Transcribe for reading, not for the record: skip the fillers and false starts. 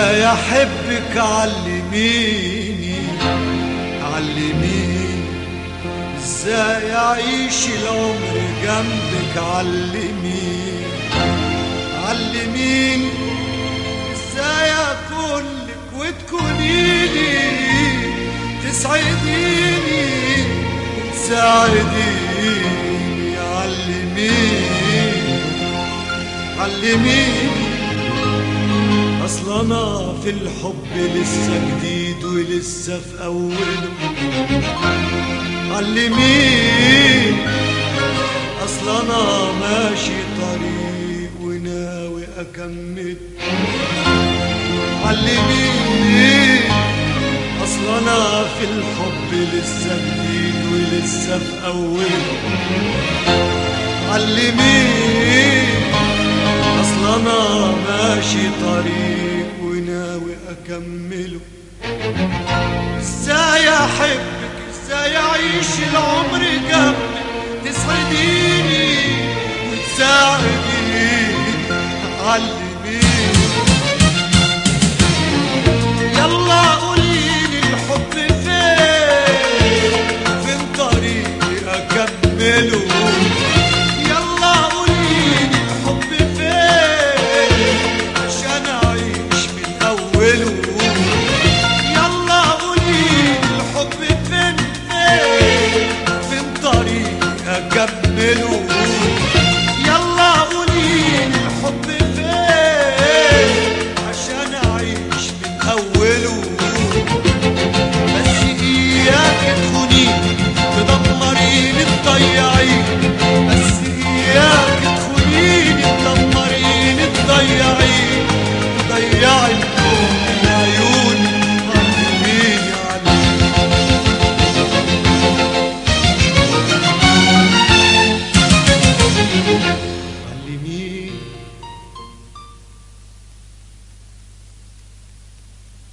ازاي احبك علميني علميني، ازاي اعيش العمر جنبك علميني علميني، ازاي اكون لك وتكونيني، تسعديني وتساعديني علميني علميني. اصل انا في الحب لسه جديد ولسه في اوله علميني، اصل انا ماشي طريق وناوي اكمل علميني، اصل انا في الحب لسه جديد ولسه في اوله علميني، اصل انا ماشي طريق وناوي اكمله. ازاي احبك، ازاي اعيش العمر جنبك، تسعديني وتساعديني علميني. يلا قوليلي الحب فين، فين طريقي اكمله، يلا قوليلي الحب فين عشان اعيش من اوله، يلا قوليلي الحب فين فين، فين طريقي اكمله.